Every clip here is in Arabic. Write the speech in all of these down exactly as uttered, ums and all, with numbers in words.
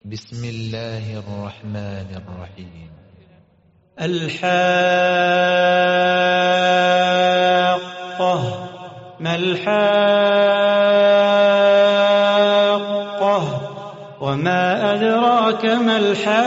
بسم الله الرحمن الرحيم. الحاقة. ما الحاقة وما أدراك ما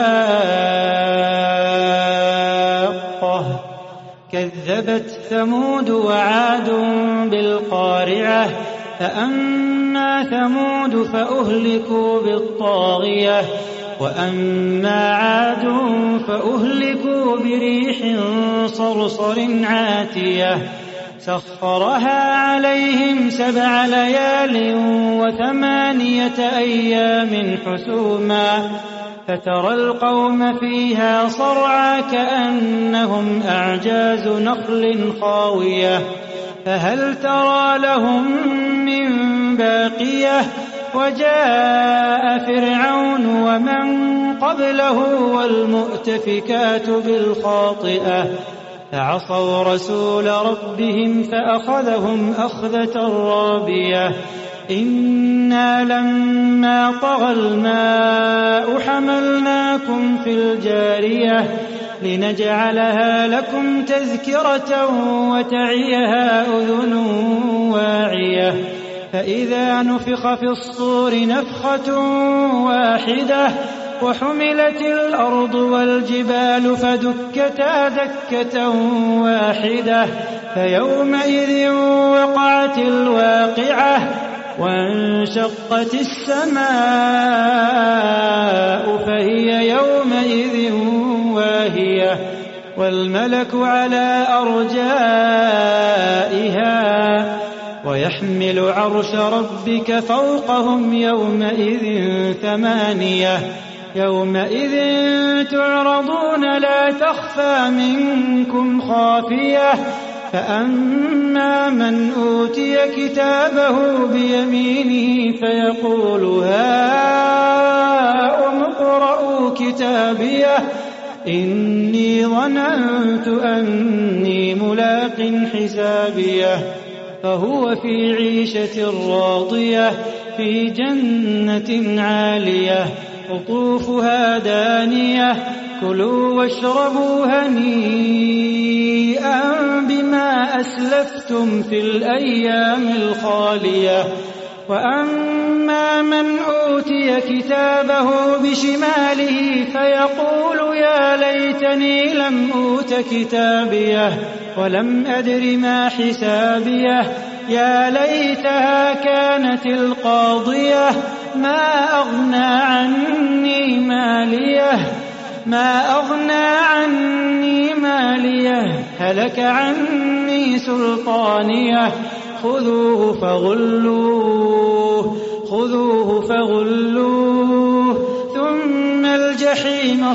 الحاقة. كذبت ثمود وعاد بالقارعة. فأما ثمود فأهلكوا بالطاغية وأما عاد فأهلكوا بريح صرصر عاتية سخرها عليهم سبع ليال وثمانية أيام حسوما فترى القوم فيها صرعى كأنهم أعجاز نخل خاوية فهل ترى لهم من باقية. وجاء فرعون ومن قبله والمؤتفكات بالخاطئة فعصوا رسول ربهم فأخذهم أخذة رابية. إنا لما طغى الماء حملناكم في الجارية لنجعلها لكم تذكرة وتعيها أذن واعية. فإذا نفخ في الصور نفخة واحدة وحملت الأرض والجبال فدكتا دكة واحدة فيومئذ وقعت الواقعة وانشقت السماء فهي يومئذ واهية والملك على أرجائها ويحمل عرش ربك فوقهم يومئذ ثمانية. يومئذ تعرضون لا تخفى منكم خافية. فأما من أوتي كتابه بيمينه فيقول هاؤم اقرءوا كتابيه إني ظننت أني ملاق حسابيه فهو في عيشة راضية في جنة عالية قطوفها دانية كلوا واشربوا هنيئا بما أسلفتم في الأيام الخالية. وأما من أوتي كتابه بشماله فيقول يا ليتني لم أوت كتابيه ولم أدر ما حسابيه يا ليتها كانت القاضية ما أغنى عني ماليه ما أغنى عني ماليه هلك عني سلطانيه خذوه فغلوه خذوه فغلوه ثم الجحيم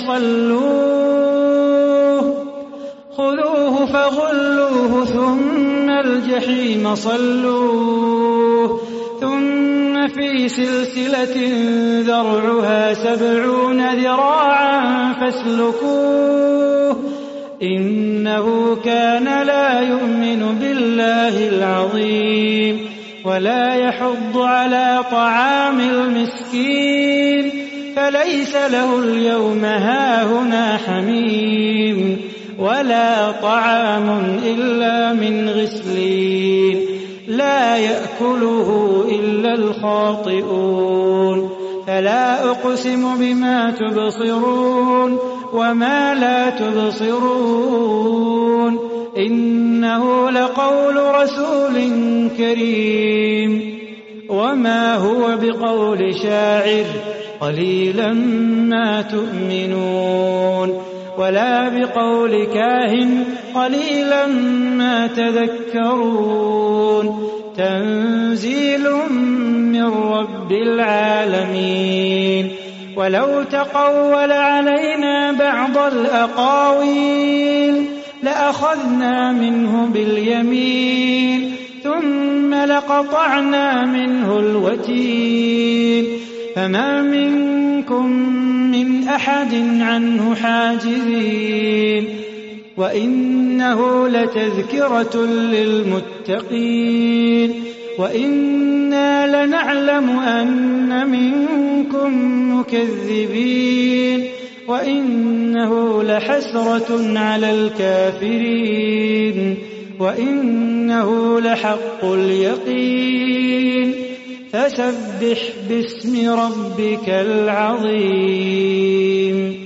صلوه خذوه فغلوه ثم الجحيم صلوه ثم في سلسلة ذرعها سبعون ذراعا فاسلكوه إنه كان لا يؤمن بالله العظيم ولا يحض على طعام المسكين فليس له اليوم هاهنا حميم ولا طعام إلا من غسلين لا يأكله إلا الخاطئون. فلا أقسم بما تبصرون وما لا تبصرون إنه لقول رسول كريم وما هو بقول شاعر قليلا ما تؤمنون ولا بقول كاهن قليلا ما تذكرون تنزيل من رب العالمين. ولو تقول علينا بعض الأقاويل لأخذنا منه باليمين ثم لقطعنا منه الوتين فما منكم من أحد عنه حاجزين وإنه لتذكرة للمتقين وإنا لنعلم أن منكم مكذبين وإنه لحسرة على الكافرين وإنه لحق اليقين فسبح باسم ربك العظيم